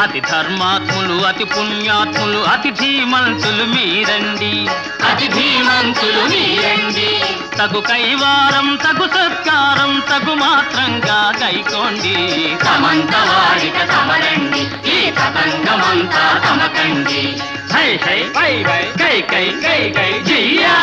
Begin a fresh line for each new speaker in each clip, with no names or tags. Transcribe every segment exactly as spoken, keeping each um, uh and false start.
అతి ధర్మాత్ములు అతి పుణ్యాత్ములు అతి ధీమంతులు మీరండి,
అతి ధీమంతులు మీరండి.
తగు కైవారం తగు సత్కారం తగు మాత్రంగా కైకోండి.
తమంత వాడిక తమరండి, ఈ తతంగమంతా తమకండి.
హై హై వై వై కై కై కై కై జియా.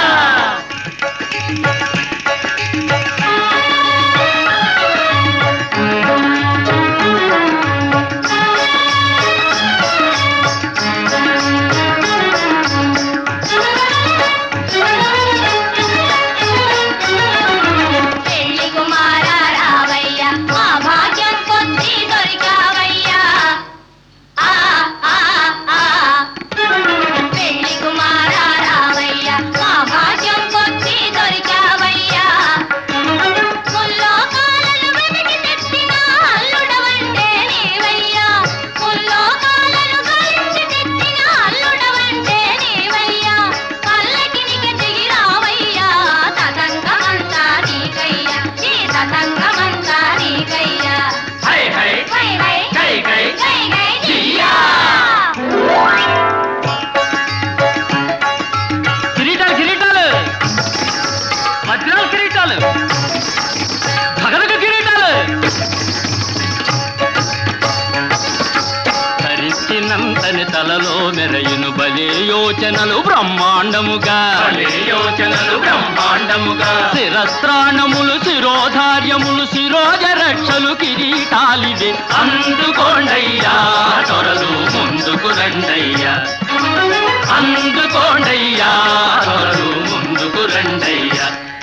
ధరించినంతని తలలో మెరయును బలే యోచనలు బ్రహ్మాండముగా,
యోచనలు బ్రహ్మాండముగా.
శిరస్త్రాణములు శిరోధార్యములు శిరోజ రక్షలు కిరీటాలివే.
అందుకోండయ్యా త్వరలు ముందుకు రండయ్యా, అందుకోండయ్యా త్వరలు ముందుకు రండయ్యా.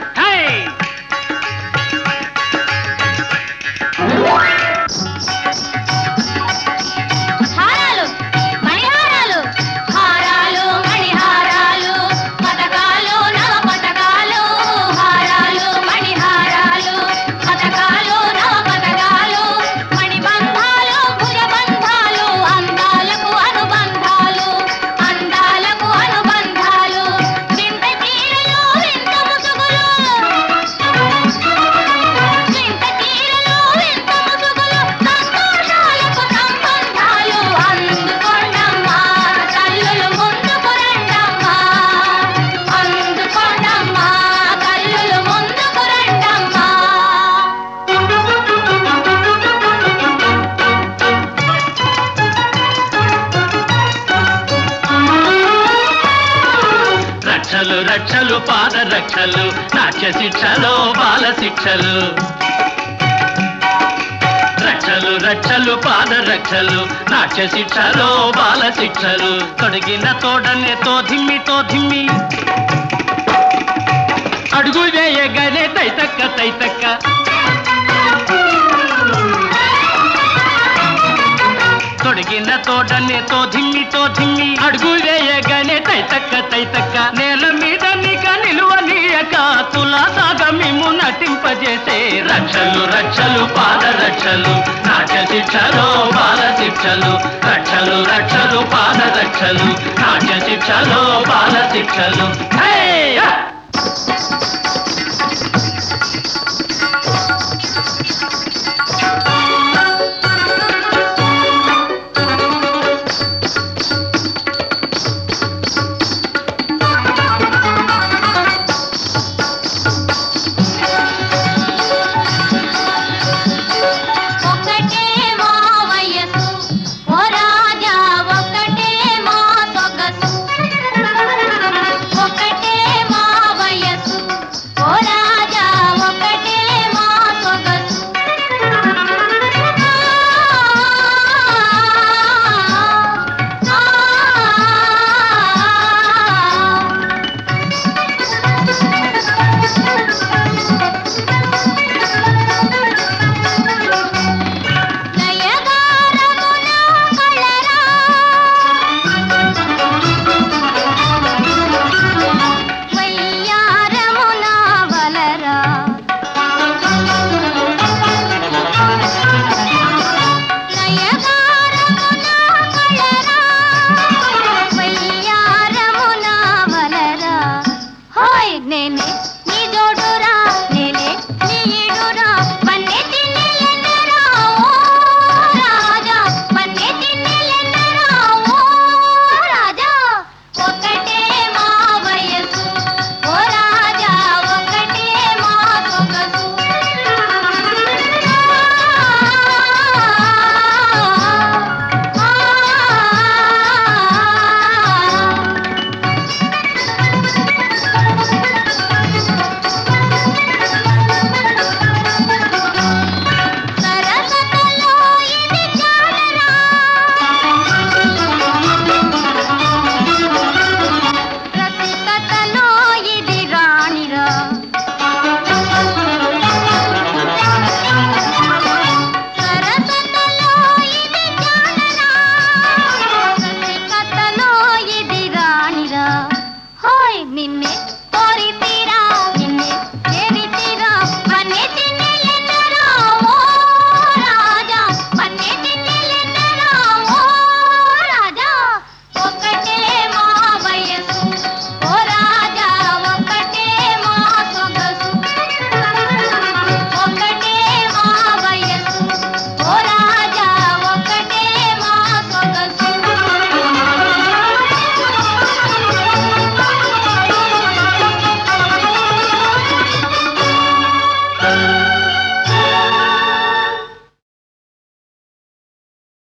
రక్షలు రక్షలు పాద రక్షలు నాట్య శిక్షలు బాల శిక్షలు. రక్షలు రక్షలు పాద రక్షలు నాట్య శిక్షలు బాల శిక్షలు. తొడిగిన తోడనే తో ధిమ్మి తో ధిమ్మి అడుగు వేయగానే తైతక్క తైతక్క. తొడిగిన తోడనే తో ధిమ్మి తో ధిమ్మి అడుగు వేయగానే తైతక్క తైతక్క. నేల మీద నిక నిలువనీయక తులా సాగమిము నటింపజేసే. రక్షలు రక్షలు పాద రక్షలు నాట్య శిక్షలు బాల శిక్షలు. రక్షలు రక్షలు పాద రక్షలు నాట్య శిక్షలు బాల శిక్షలు.